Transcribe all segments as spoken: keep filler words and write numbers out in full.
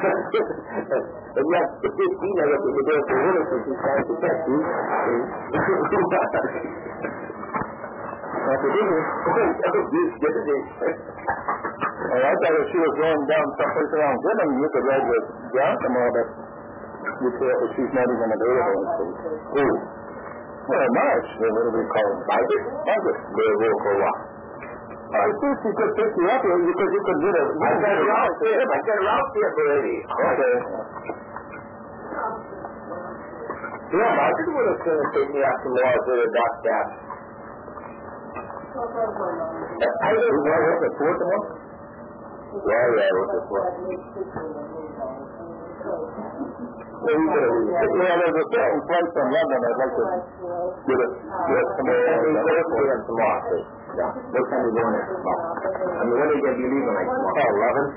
And yet, the fifteen of us in the door for Willis is trying to catch you. That's what it is. Get it in. Well, I thought if she was going down someplace around Goodman, you could ride with Johnson more, but you tell her she's not even available. Who? Well, March. What do we call it? Margaret? Margaret. They'll go for what? I think she could pick you up here because you could get a... I got her out there. I got her out there already. Okay. Yeah, Margaret would have going to take me out tomorrow to the dock staff. I don't know. What's the fourth one? Yeah, yeah, what's the fourth? Well, there's a certain place in London I'd like to get it. Get some more. We're tomorrow. Yeah. What time are you going there? I mean, when are you going to be leaving like tomorrow? Oh, eleven.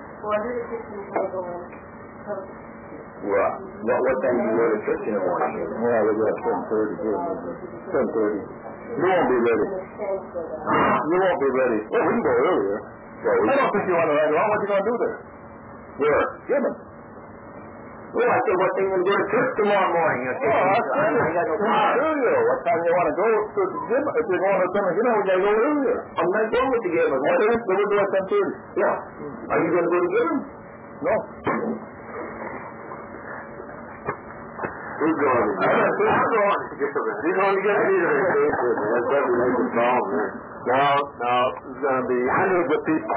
Well, what, what time do you go to church in the morning? Yeah, we got seven thirty. seven thirty. You won't be ready. You won't be ready. Well, we can go earlier. Well, we I don't think you want to ride along. What are you going to do there? Where? Gibbon. Well, I said, what time are you going to go to church tomorrow morning? You Oh, I I, I got no car. earlier. What time you want to go to the gym? If you're going to Gibbon, you know, we got to go earlier. I'm not going with the game. What is it? We'll do it at ten thirty. Yeah. Are you going to go to Gibbon? No. Who's going? I'm going to get the rest. You're going to get either. That's what we make the problem, man. No, no. There's going to be hundreds of people.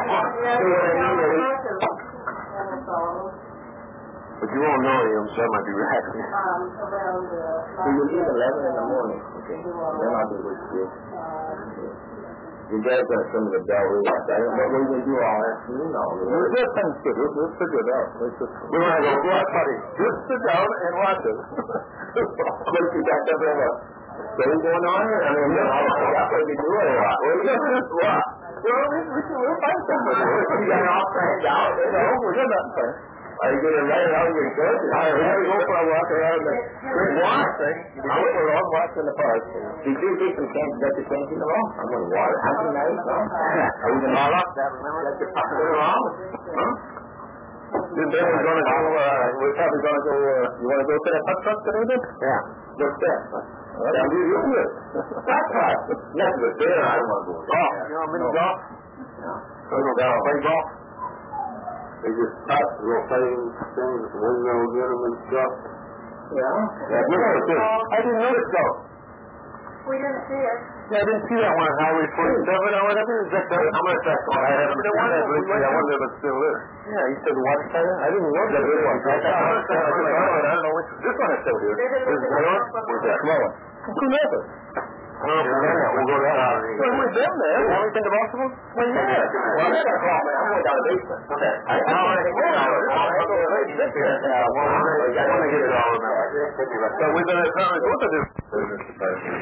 But you won't know him, so I might be right. Um, around the... So you leave at eleven in the morning. Okay. Then I'll be with you. You guys got some of the bell ring out there. What are you going to do all afternoon now? We'll get things good. We'll, we'll figure it out. We'll just, We're going to go watch party. just sit down and watch it. What you got up there? Thing going on here? I mean, no, that's what we do it. What? What? Well, we, we, we'll find something. You got it all planned out. No, we're good at that. Are you going to write it out in your shirt? I have to go for a walk around the What? thing. I went for a long walk in the park. Did you take some candy? Got the candy in the wrong? I'm going to water. How can I eat some? Are you going to all up that? Remember? Got your pocket in the wrong? Huh? Then we're going to go, uh, we're probably going to go, uh, you want to go to that putt truck today then? Yeah. What's that? Well, that'll be real good. That part. That's the fair. I don't want to go. Golf. You know, mini golf? Yeah. Go down, play golf? They just start to go playing things, windmill, get them and stuff. Yeah? Yeah, I didn't notice though. We didn't see it. Yeah, I didn't see that one on Highway forty-seven or whatever. Is that the, how much that cost? I haven't seen that lately. I wonder if it's still there. Yeah, you said the water tower? I didn't know that big one. I don't know which. This one is still here. They didn't This is look the at one? it. Where's that? Small one. Who knows it? Oh, yeah, we'll go down. Well, we've been there. Have we been to Baltimore? Well, yeah. Well, I got a call, man. I'm going down to the basement. Okay. I don't want to get it all. I want to get it all. So we're going to probably go to this business department.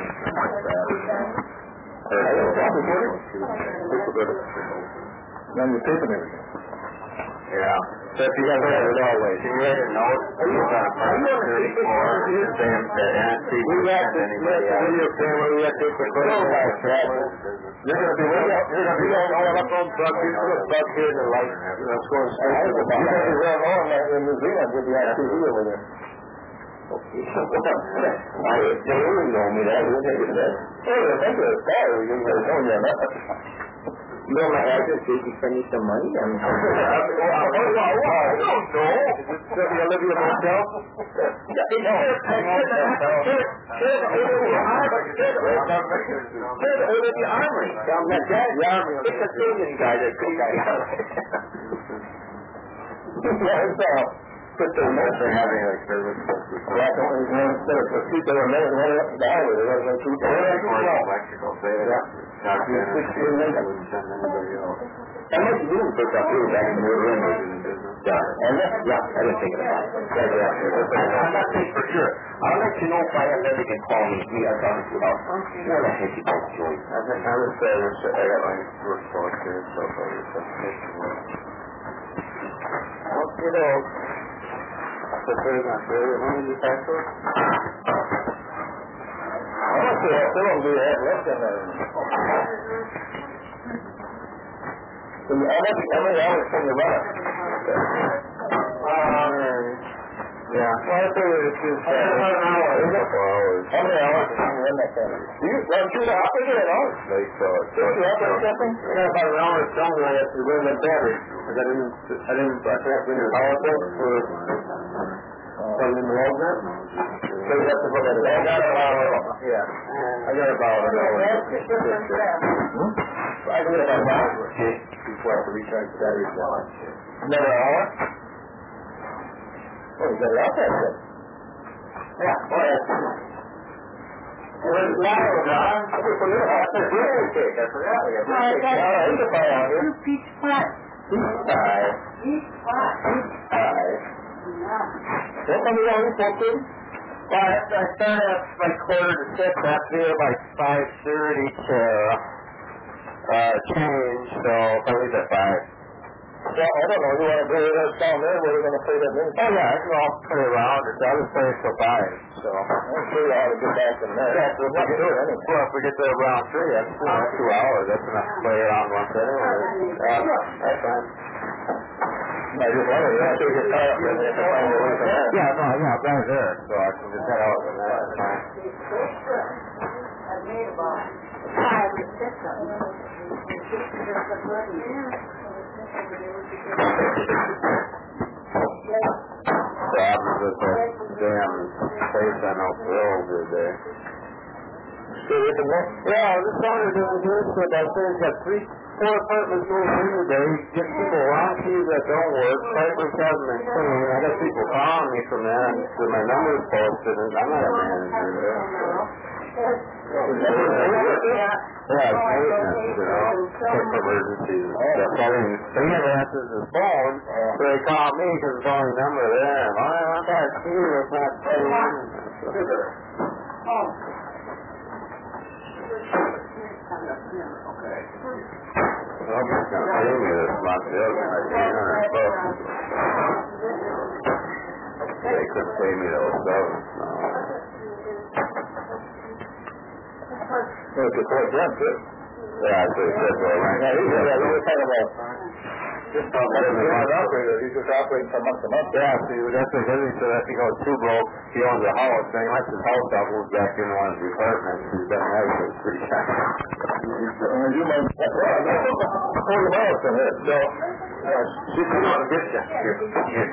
Now you're taping everything. Yeah. So if you guys have it always. Can you write a note? Are you on apartment thirty-four? Saying that Nancy We got this, we got the video camera, we got this recording. You're going to be, you're going to be all up on truck, you're going to start here to like, you know, scoring straight to the bottom. You're going to be well on in New Zealand with the I T V over there. Okay. I didn't know me that. Who did that? Oh, I think it's there. You know, you're not. You know my address, did you send me some money? I mean, I don't know. Is it still the Olivia Motel? Put the notes for having a service. Well, I don't know. Instead of the people that are made, one up the highway, they're going to keep it. electrical, say it. How much you didn't put up here back in the room? Yeah, and that's, yeah, I didn't think about it. Yeah, yeah. I'm not saying for sure. I'll let you know if I have anything can call me. We are talking about. What the heck you got, Joey? I think I would say I got my work for here, so far. Okay, though. So there's not very long you pass it? I want to say I still don't do that less than that. So how much, how many hours can you run it? Uh, Yeah. Well, I figured it's just uh, about an hour. Is it? Four hours. How many hours did you run that thing? Do you run through the operator at all? Like, uh, did you operate that thing? I got about an hour of time when I have to run that battery. Because I didn't, I didn't, I can't bring the power bill for plugging in the wall there. So you have to put that in. I got about, yeah. I got about an hour. That's just different stuff. I can get about an hour before I have to recharge the battery. Another hour? Oh, you got it out there, good. Yeah, go ahead. Well, it's not over, John. I just put it out there. Really big. I forgot we got this big. All right, here's a fire on here. Peach pie. Peach pie. Peach pie. Peach pie. What time are you on this one, Steve? Well, I, I start at like quarter to six. I have to be there by five thirty to uh, change, so I'll leave at five. Well, I don't know. You want to bring it us down there? Where are we going to play that music? Oh, yeah, I can all play around. Or I'll just play it till five. So I'm sure you ought to get back in there. Yeah, so if we get there, anyway. Well, if we get there around three, that's two, that's two hours. That's enough to play around once anyway. Uh, that's fine. I just wondered, you have to get tired of it. You have to find your way from there. Yeah, no, yeah, I'm right there. So I can just head out from there. That's fine. I made about five or six of them. Problems with that damn place on Oak Grove the other day. Still with them there? Yeah, this owner doesn't do it, so I say he's got three, four apartments moving in today. Get people around keys that don't work. Papers haven't been clean. I got people calling me from that, so my number's posted, and I'm not a manager there. Yeah. Yeah, it's maintenance, you know, quick emergencies and stuff. I mean, he never answers his phone, so they call me because it's the only number there. And I want that key, it's not clean. Okay. Well, I'm just going to pay me this month. The other one, eight hundred bucks. They couldn't pay me those dollars, no. Yeah, it's a court jump, too. Yeah, that's what he said, well, right? Yeah, he said that. We were talking about just about every month operator. He's just operating from month to month. Yeah, see, that's what he said. If he goes too broke, he owns a house, then he lets his house out, moves back into one of his apartments. He's done that for three times. You might that's right. That's forty miles from here. So, uh, She's going to get you. Here, here.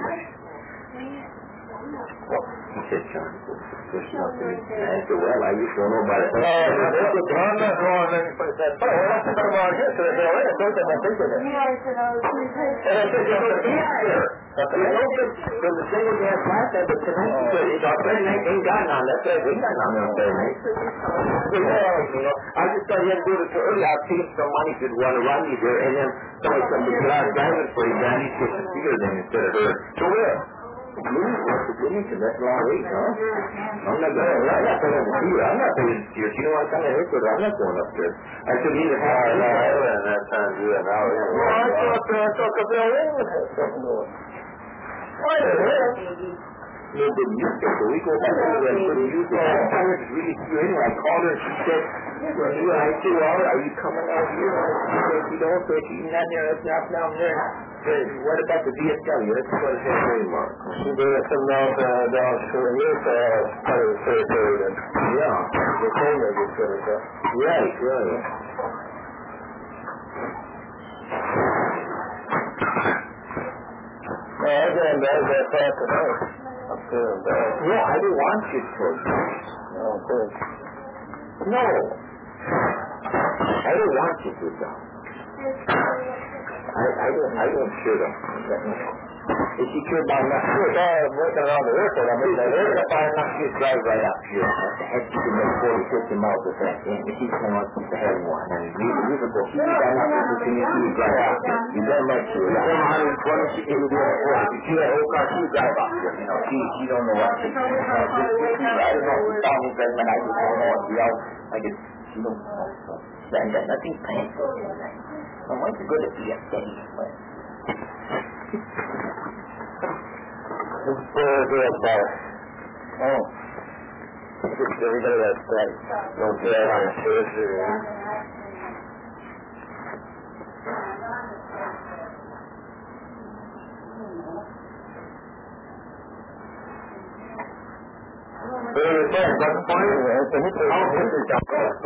He said, John, there's nothing. I said, well, I used to know about it. Uh, I'm not going any place that far. Well, that's about around here to the hill. I don't think I'm thinking that. Yeah, I said I was three days. And I said, you know, it's here. There's no good from the single gas plant there, but tonight, he said, it's our third night, ain't got none. That's right, ain't got none on third night. You know, I just thought he had to do it too early. I'll pay him some money to want to run you there, and then somebody come to get out driving for you, man. He's supposed to see her then instead of her. So where? You what's the goodness of that long wait, huh? I'm not going to, I'm not going to see you. I'm not going to see you. You know what I'm kind of hurt with? I'm not going up there. I said, either have to no, I haven't had time to do that now. Well, I thought, uh, I thought Cabell Ring was had something going. Why the hell? No good use it, so we go back to that good use it. I'm trying to really see you anyway. I called her and she said, well, you and I said, well, are you coming out here? She said, you don't, so she's not there, it's not down there. What about the D S W? Let's go to that way, Mark. She did it some down, uh, down to the youth, uh, part of the territory then. Yeah. The phone they just set us up. Right, right. No, I didn't do that fast tonight. I'm feeling bad. No, I don't want you to. No, good. No. I don't want you to, John. I, I don't, I don't care them. If you care about enough, sure, if I'm working around the airport, I'm making that airport. If I enough, you drive right up here. I had to make forty, fifty miles with that. And if you come out, the head one. And you you could go, you got enough to continue to drive out there. You don't make sure. You come one hundred twenty, she can do it. If you had a whole car, she would drive out there. You know, she, she don't know what to do. I don't know. She found me very much. I just don't know what to do. I just, she don't know. And got nothing planned for me tonight. I want to go to D S W. This is for the girl bar. Oh. Just everybody that's that. Don't get out on Thursday. But it was there, but the point is, and he said, oh, this is the best.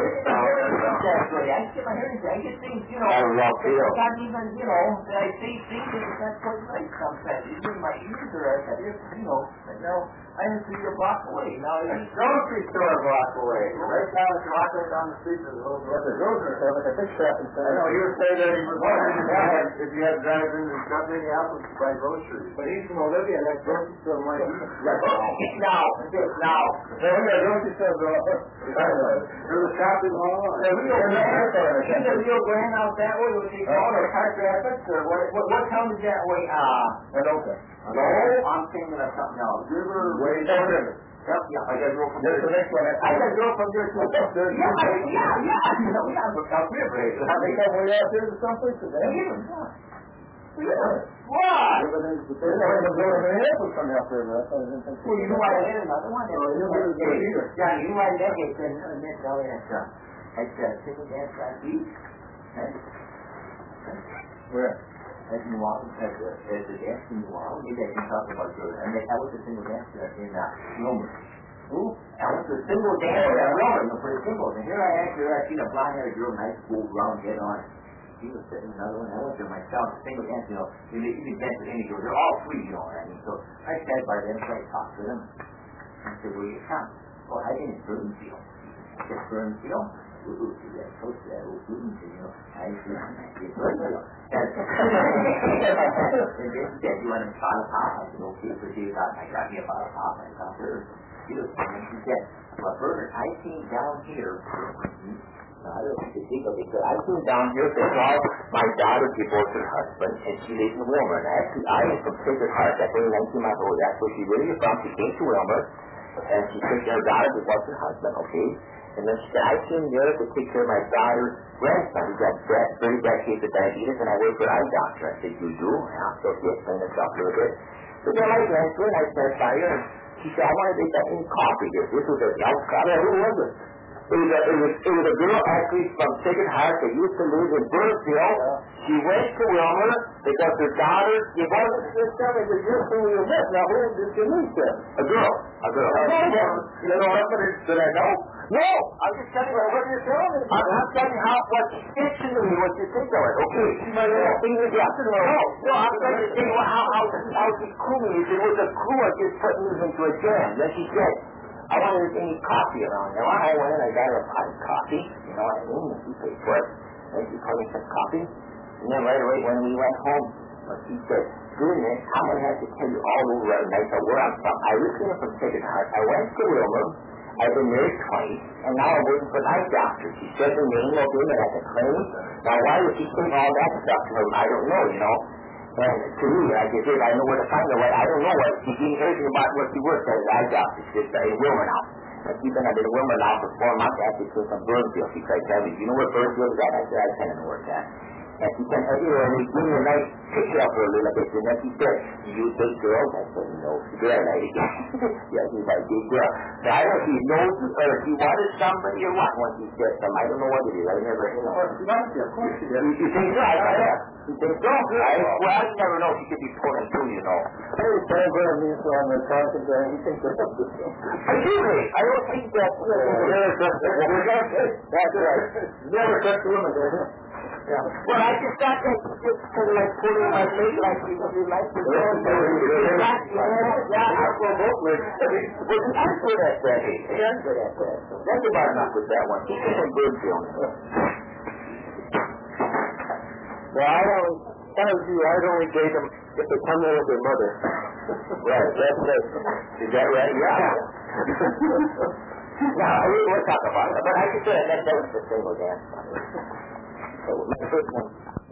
I get my hair, I get things, you know, I love you. sometimes even, you know, I see things that it's not quite right sometimes. Even my ears are, I just, you know, but now, I have to be a block away. Now, it's a grocery store a block away. Right down the block right down the street, there's a little grocery store, like a big shop inside. I know, you were saying that he was wondering if you had, if you had drive-in and stuff, maybe help him to buy groceries. But he's from Olivia, that grocery store might be. Now, now. There we are, grocery store, bro. There's a shopping mall. The Rio Grande, isn't the Rio Grande out that way, what they call it, Park Rapids, or what, what, what town is that way? Uh, Anoka. No, I'm thinking of something else. River, Way down there. Yep, yeah, I got to go from There's there. the next one. I got to go from there to Up there. Yeah, yeah, yeah. You know, yeah, but up river. How they come way out there to someplace today? Yeah. What? There's a building in April coming out there. Well, you know why I had another one? Oh, you don't get it either. Yeah, you know why that is? There's another miss out there. That's uh, single gas last week. Where? At New Orleans, at the, at the gas in New Orleans. Maybe I can talk about your, and that was a single gas in uh, Roman. Who? That was a single gas in Roman, for the singles. And here I actually, I seen a blonde-haired girl, nice, cool, round, head on. She was sitting in another one. I went there myself, single gas, you know. You can dance with any girl. They're all free, you know what I mean? So I sat by them, so I talked to them. I said, where are you from? Oh, I didn't Burnsville. I said, Burnsville? Ooh, see that, close to that old Burnsville, you know. I said, I said, Burnsville. And they said, you want a bottle of pop? I said, okay, so she got, I got me a bottle of pop. I got her. She was, and she said, well, Bernard, I came down here. I don't think you think of it, but I came down here to help my daughter divorce her husband, and she lives in Wilmer. And actually, I am from Sacred Heart. That's only nineteen miles away. That's where she really is from. She came to Wilmer, and she took care of her daughter divorce her husband, okay? And then she said, I came here to take care of my daughter's grandson. He's got bad, very bad case of diabetes, and I work for eye doctor. I said, you do? And I'll still explain herself a little bit. So then my grandson, I said, fire, and she said, I want to make that in coffee here. This was a outside. Who was it? It was, a, it, was, it was a girl actually from Sacred Heart that used to live in Burnsville. She went to Wilmer because her daughter divorced her son and was just who you met. Now, who did you meet then? A girl. A girl. A girl. You know somebody that I know? No. I'm just telling you what you're telling me. I'm not telling you how, what she did to me, what you think of it. Okay. She might have things to get to know. No. No, I'm trying to tell you how, how, how she cool me. It was a crew of just putting me into a jam. Then she said, I wanted any coffee around there. I went and I got her a pot of coffee, you know what I mean, and she paid for it. And she called me some coffee. And then right away when we went home, well, she said, goodness, I'm going to have to tell you all over and I said, where I'm from. I originally from Sacred Heart. I went to Wilmer. I've been married twice, and now I'm working for an eye doctor. She said the name of him and I can claim. Now why would she say all that stuff to him? I don't know, you know. And to me, I just said, I know where to find her. I don't know what. She didn't hear anything about what she works as an eye doctor. She's just in Wilmer now. And she's been in Wilmer now for four months after she came from Burnsville. She tried to tell me, you know where Burnsville is at? I said, I kind of know where it's at. And she said, you know, and we gave me a nice picture of her a little bit. And then she said, do you date girls? I said, no. She did that again. Yeah, she's like, date girl. So I don't know if she knows or if she wanted somebody or what when she said something. I don't know what it is. I never, you know. Of course she did. You, you think so? I got that. You think so? I, well, I never know. She could be pulling through, you know. Hey, Sam Graham, he's on the talking there. He thinks that's up to him. I do agree. I don't think that. That's right. Never touch the woman, does he? Yeah. Well, I just thought that just kind of like pulling my leg like you would like to go. Yeah, I will vote with. Well, I'm good at that. Yeah, I'm good at that. That's about enough with that one. Keep it in good feeling. Well, I don't, as you, I'd only date them if they come in with their mother. Right, that's it. Is that right? Yeah. No, we will talk about it. But I just said that that was the single dance. So, my first one.